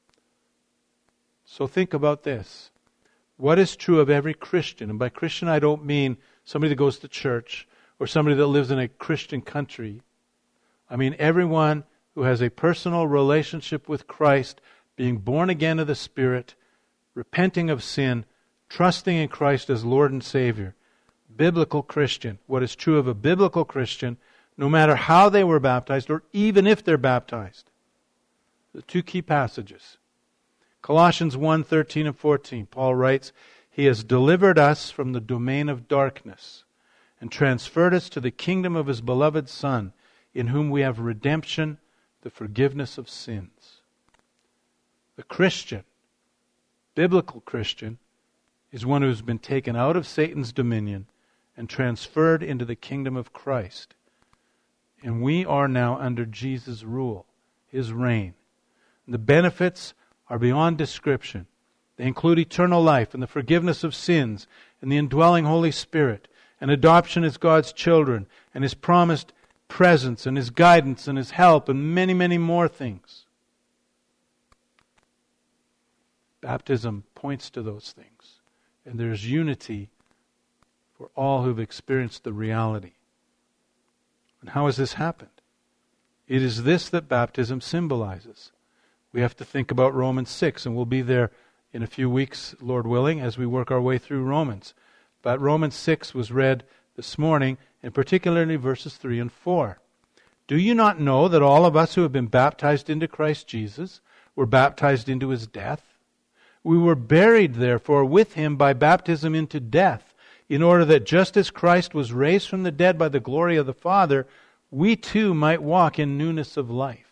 [SPEAKER 1] So think about this. What is true of every Christian? And by Christian I don't mean somebody that goes to church or somebody that lives in a Christian country. I mean everyone who has a personal relationship with Christ, being born again of the Spirit, repenting of sin, trusting in Christ as Lord and Savior. Biblical Christian. What is true of a biblical Christian, no matter how they were baptized, or even if they're baptized. The two key passages. Colossians one, thirteen and fourteen. Paul writes, He has delivered us from the domain of darkness and transferred us to the kingdom of His beloved Son, in whom we have redemption, the forgiveness of sins. The Christian, biblical Christian, is one who's been taken out of Satan's dominion and transferred into the kingdom of Christ. And we are now under Jesus' rule, His reign. And the benefits are beyond description. They include eternal life and the forgiveness of sins and the indwelling Holy Spirit and adoption as God's children and His promised presence and His guidance and His help and many, many more things. Baptism points to those things. And there's unity for all who've experienced the reality. And how has this happened? It is this that baptism symbolizes. We have to think about Romans six, and we'll be there in a few weeks, Lord willing, as we work our way through Romans. But Romans six was read this morning, and particularly verses three and four. Do you not know that all of us who have been baptized into Christ Jesus were baptized into His death? We were buried, therefore, with Him by baptism into death, in order that just as Christ was raised from the dead by the glory of the Father, we too might walk in newness of life.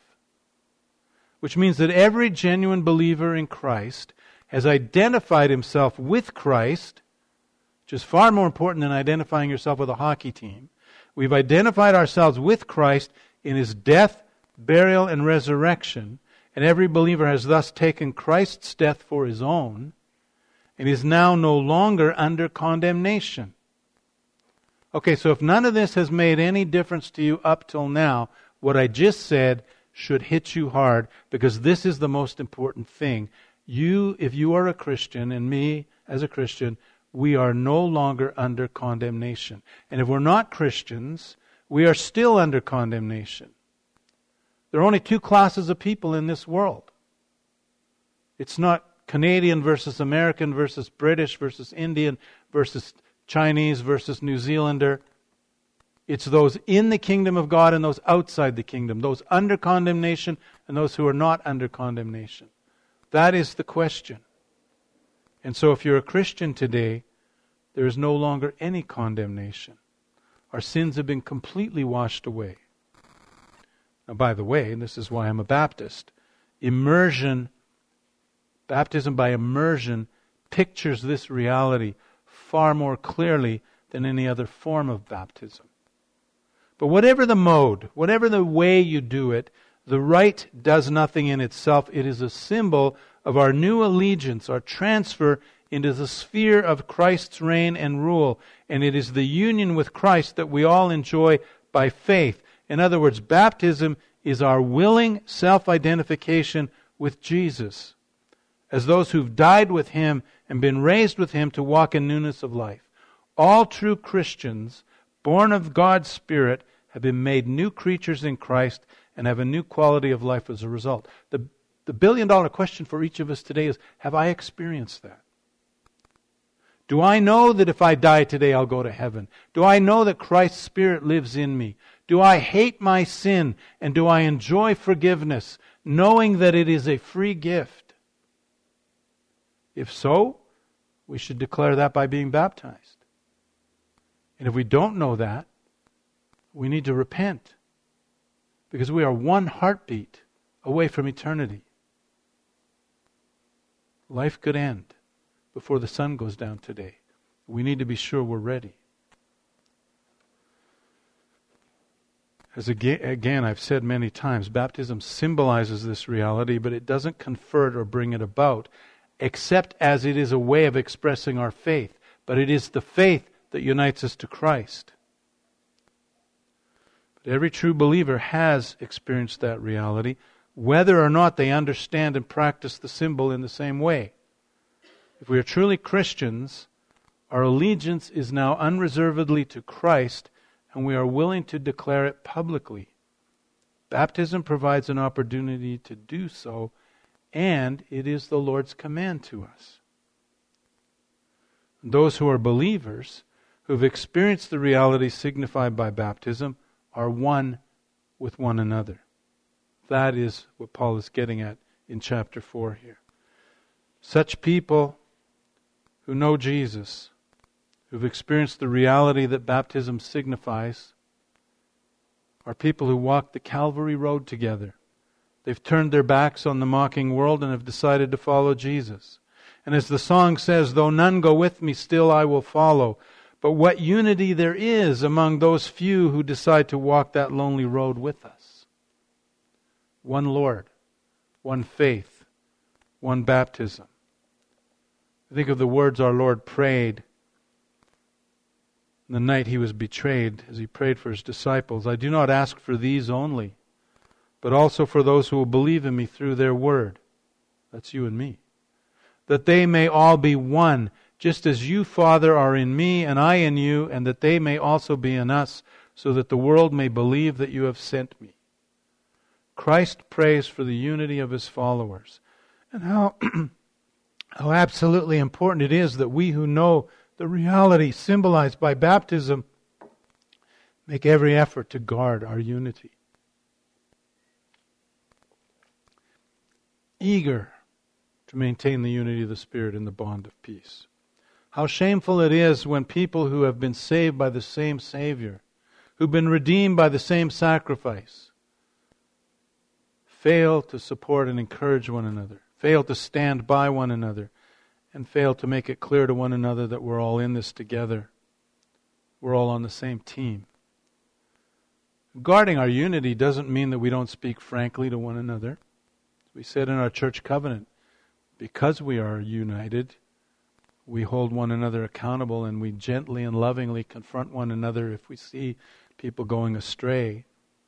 [SPEAKER 1] Which means that every genuine believer in Christ has identified himself with Christ, which is far more important than identifying yourself with a hockey team. We've identified ourselves with Christ in His death, burial, and resurrection. And every believer has thus taken Christ's death for his own and is now no longer under condemnation. Okay, so if none of this has made any difference to you up till now, what I just said should hit you hard, because this is the most important thing. You, if you are a Christian, and me as a Christian, we are no longer under condemnation. And if we're not Christians, we are still under condemnation. There are only two classes of people in this world. It's not Canadian versus American versus British versus Indian versus Chinese versus New Zealander. It's those in the kingdom of God and those outside the kingdom. Those under condemnation and those who are not under condemnation. That is the question. And so if you're a Christian today, there is no longer any condemnation. Our sins have been completely washed away. Now, by the way, and this is why I'm a Baptist, immersion, baptism by immersion, pictures this reality far more clearly than any other form of baptism. But whatever the mode, whatever the way you do it, the rite does nothing in itself. It is a symbol of our new allegiance, our transfer into the sphere of Christ's reign and rule. And it is the union with Christ that we all enjoy by faith. In other words, baptism is our willing self-identification with Jesus as those who've died with Him and been raised with Him to walk in newness of life. All true Christians, born of God's Spirit, have been made new creatures in Christ and have a new quality of life as a result. The, the billion dollar question for each of us today is, have I experienced that? Do I know that if I die today I'll go to heaven? Do I know that Christ's Spirit lives in me? Do I hate my sin and do I enjoy forgiveness, knowing that it is a free gift? If so, we should declare that by being baptized. And if we don't know that, we need to repent, because we are one heartbeat away from eternity. Life could end before the sun goes down today. We need to be sure we're ready. As again, I've said many times, baptism symbolizes this reality, but it doesn't confer it or bring it about, except as it is a way of expressing our faith. But it is the faith that unites us to Christ. But every true believer has experienced that reality, whether or not they understand and practice the symbol in the same way. If we are truly Christians, our allegiance is now unreservedly to Christ, and we are willing to declare it publicly. Baptism provides an opportunity to do so, and it is the Lord's command to us. Those who are believers, who have experienced the reality signified by baptism, are one with one another. That is what Paul is getting at in chapter four here. Such people who know Jesus, who've experienced the reality that baptism signifies, are people who walk the Calvary road together. They've turned their backs on the mocking world and have decided to follow Jesus. And as the song says, though none go with me, still I will follow. But what unity there is among those few who decide to walk that lonely road with us. One Lord, one faith, one baptism. Think of the words our Lord prayed the night He was betrayed, as He prayed for His disciples. I do not ask for these only, but also for those who will believe in me through their word. That's you and me. That they may all be one, just as you, Father, are in me and I in you, and that they may also be in us, so that the world may believe that you have sent me. Christ prays for the unity of His followers. And how, how absolutely important it is that we who know the reality symbolized by baptism make every effort to guard our unity. Eager to maintain the unity of the Spirit in the bond of peace. How shameful it is when people who have been saved by the same Savior, who've been redeemed by the same sacrifice, fail to support and encourage one another, fail to stand by one another, and fail to make it clear to one another that we're all in this together. We're all on the same team. Guarding our unity doesn't mean that we don't speak frankly to one another. We said in our church covenant, because we are united, we hold one another accountable and we gently and lovingly confront one another if we see people going astray.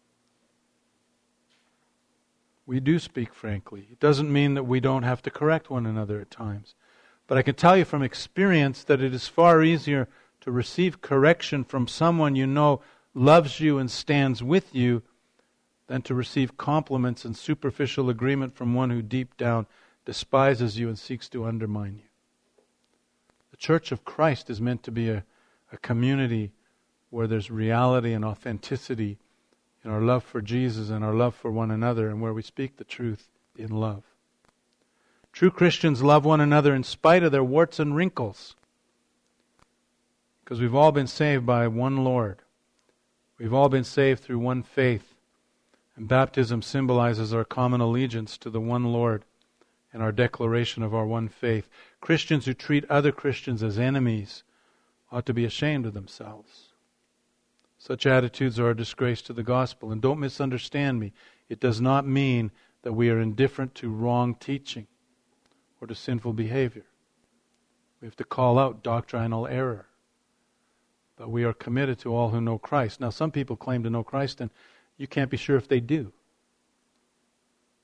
[SPEAKER 1] We do speak frankly. It doesn't mean that we don't have to correct one another at times. But I can tell you from experience that it is far easier to receive correction from someone you know loves you and stands with you than to receive compliments and superficial agreement from one who deep down despises you and seeks to undermine you. The Church of Christ is meant to be a, a community where there's reality and authenticity in our love for Jesus and our love for one another, and where we speak the truth in love. True Christians love one another in spite of their warts and wrinkles, because we've all been saved by one Lord. We've all been saved through one faith, and baptism symbolizes our common allegiance to the one Lord and our declaration of our one faith. Christians who treat other Christians as enemies ought to be ashamed of themselves. Such attitudes are a disgrace to the gospel. And don't misunderstand me. It does not mean that we are indifferent to wrong teaching or to sinful behavior. We have to call out doctrinal error. But we are committed to all who know Christ. Now, some people claim to know Christ, and you can't be sure if they do.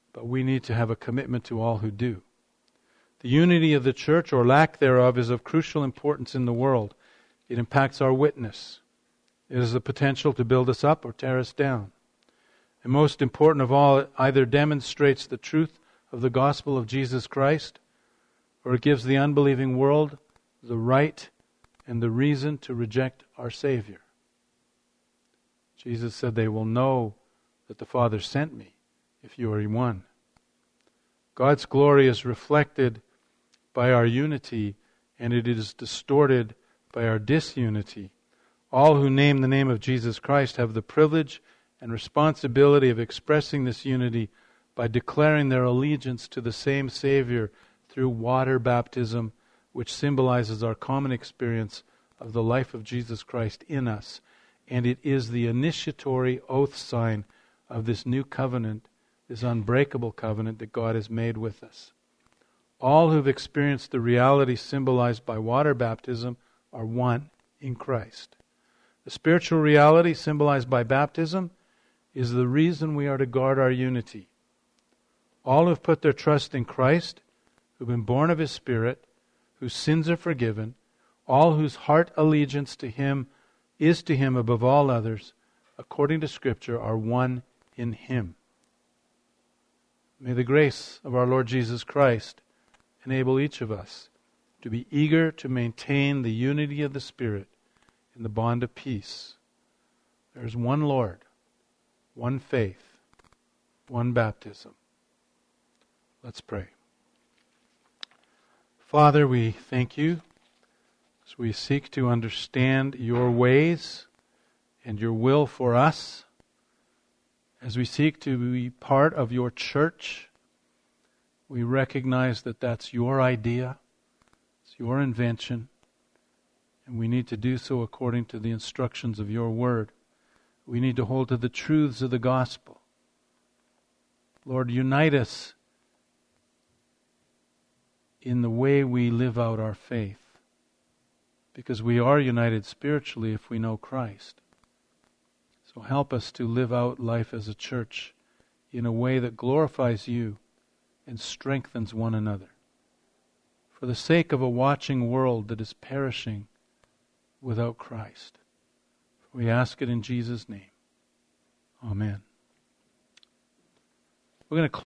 [SPEAKER 1] but we need to have a commitment to all who do. The unity of the church, or lack thereof, is of crucial importance in the world. It impacts our witness. It has the potential to build us up or tear us down. And most important of all, it either demonstrates the truth of the gospel of Jesus Christ, or it gives the unbelieving world the right and the reason to reject our Savior. Jesus said, "They will know that the Father sent me if you are one." God's glory is reflected by our unity, and it is distorted by our disunity. All who name the name of Jesus Christ have the privilege and responsibility of expressing this unity by declaring their allegiance to the same Savior through water baptism, which symbolizes our common experience of the life of Jesus Christ in us. And it is the initiatory oath sign of this new covenant, this unbreakable covenant that God has made with us. All who've experienced the reality symbolized by water baptism are one in Christ. The spiritual reality symbolized by baptism is the reason we are to guard our unity. All who've put their trust in Christ, who've been born of His Spirit, whose sins are forgiven, all whose heart allegiance to Him is to Him above all others, according to Scripture, are one in Him. May the grace of our Lord Jesus Christ enable each of us to be eager to maintain the unity of the Spirit in the bond of peace. There is one Lord, one faith, one baptism. Let's pray. Father, we thank You as we seek to understand Your ways and Your will for us, as we seek to be part of Your church. We recognize that that's Your idea, it's Your invention, and we need to do so according to the instructions of Your Word. We need to hold to the truths of the gospel. Lord, unite us in the way we live out our faith, because we are united spiritually if we know Christ. So help us to live out life as a church in a way that glorifies You and strengthens one another, for the sake of a watching world that is perishing without Christ. We ask it in Jesus' name. Amen. We're going to